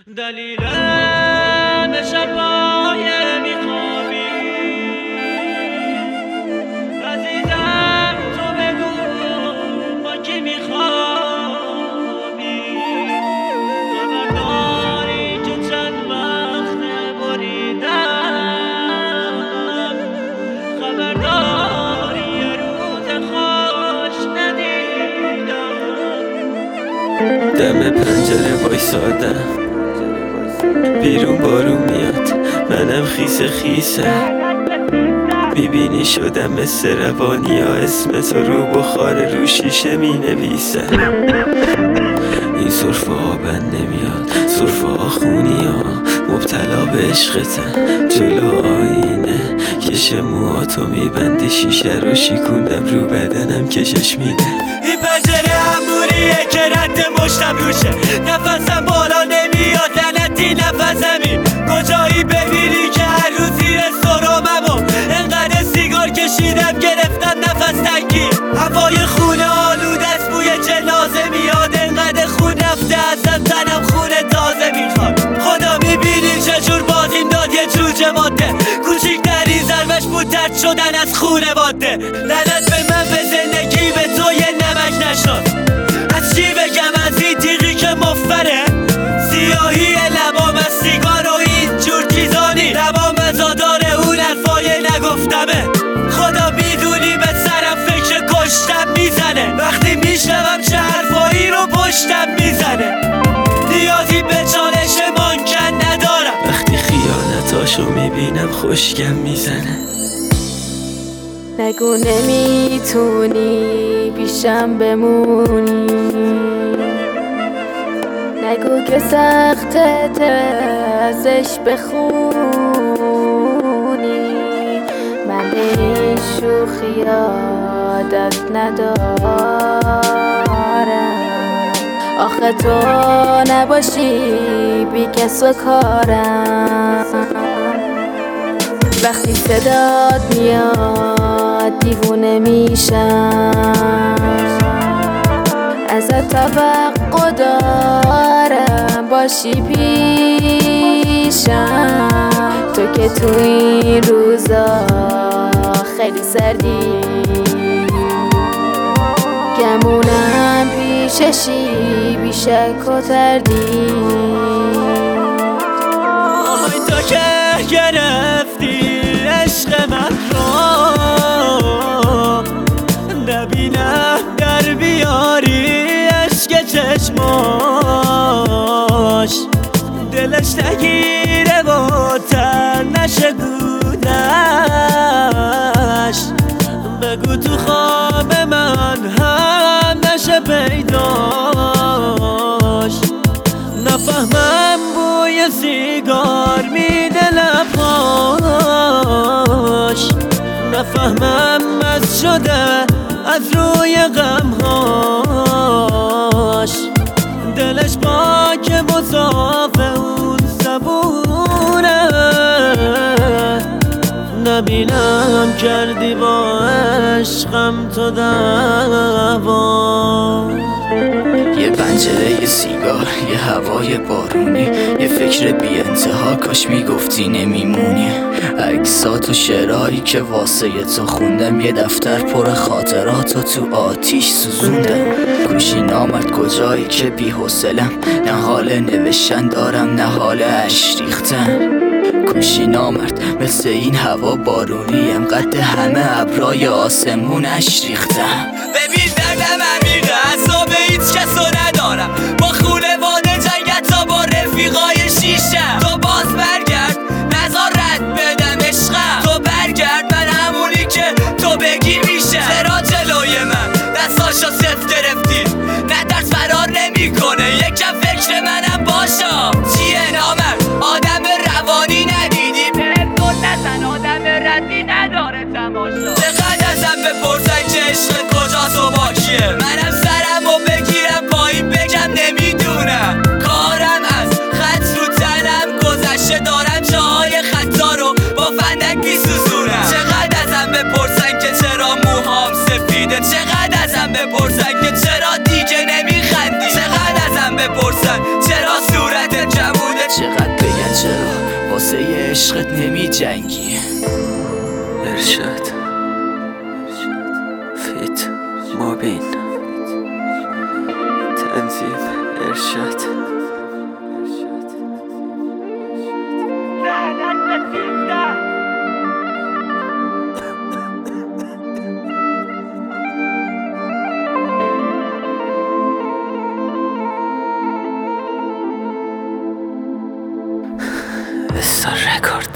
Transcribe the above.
دلیلم شبای میخوابی عزیزم، تو بگو با کی میخوابی؟ خبرداری که چند وقت بریدم، خبرداری یه روز خوش ندیدم. دم پنجره وایسادم، بیرون بارون میاد، منم خیسه خیسه. میبینی شدم مثل روانی ها، اسم تو رو بخار رو شیشه می نویسه. این صرفه ها بند نمیاد، صرفه ها خونی ها، مبتلا به عشقتن. جلو آینه کش موهاتو میبنده، شیشه رو شیکوندم رو بدنم کشش میده. این پنجره همونیه که رد مشتم روشه، نفسم بالا نمیاد، لعنتی نفسمی. کجایی ببینی که هر روز زیر سرممو انقدر سیگار کشیدم گرفتم نفس تنگی. هوای خونه آلوده است، بوی جنازه میاد، انقدر خون رفته ازم تنم خون تازه میخواد. خدا میبینی چجور بازیم داد یه جوجه ماده، کوچیکترین ضربش بود درد شدن از خونواده. لعنت به من، به زندگی، به تو یه نمک نشناس. از چی بگم از این تیغی که مفره، سیاهی لبام از سیگار و این جور چیزانی، لبام مزادار اون حرفای نگفتمه. خدا میدونی به سرم فکر کشتم میزنه، وقتی میشنوم چه حرفایی رو پشتم میزنه. نیازی به چالش ممکن ندارم، وقتی خیانتاشو میبینم خوشگم میزنه. نگو نمیتونی پیشم بمونی، نگو که سختت ازش بخونی. من به این شوخی عادت ندارم، آخه تو نباشی بی کس و کارم. وقتی صدات میاد دیوونه میشم، ازت توقع دارم باشی پیشم. تو که تو این روزا خیلی سردی، گمونم پیششی بیشک و تردید. آهای تو که گرفتی عشق من رو، نبینم در بیاری عشق چشماش. دلش نگیره و تن نشه گونش، بگو تو خواب من هم نشه پیداش. نفهمم بوی سیگار میده لباش، نفهمم مست شده از روی غمهاش. دلش پاک مصاف اون زبونه، نبینم کردی با عشقم تو دعوا. یه پنجره، یه سیگار، یه هوای بارونی، یه فکر بی انتها، کاش میگفتی نمیمونی. عکسات و شعرهایی که واسه تو خوندم، یه دفتر پر خاطراتو تو آتیش سوزوندم. گوشی نامرد کجایی که بی حوصلم، نه حال نوشتن دارم نه حال اشک ریختن. گوشی نامرد مثل این هوا بارونیم، قد همه ابرای آسمونش ریختم. ببین دردم عمیقه، عذاب هیچ کسو ندارم، با خونواده جنگت تا با رفیقای شیشم. تو باز برگرد نزار رد بدم عشقم، تو برگرد من همونی که تو بگی میشه. چرا جلوی من دستاشو صفت گرفتی؟ نه درس فرار نمی کنه، یکم فکر منم باشا. چیه نامرد آدم روانی ندیدی؟ پرتون نزن آدم ردی نداره تماشا. چقدر ازم بپرسن که عشق کجاست و با کیه، منم سرم و بگیرم پایین بگم نمیدونم. کارم از خط رو تنم گذشته، دارم جاهای خطا رو با فندک میسوزونم. چقدر ازم بپرسن که چرا موهام سفیده، چقدر ازم بپرسن که چرا دیگه نمیخندی، چقدر ازم بپرسن چرا صورت جموده، واسه عشقت نمی جنگی. ارشاد فیت مابین تنظیم ارشاد استار رکورد.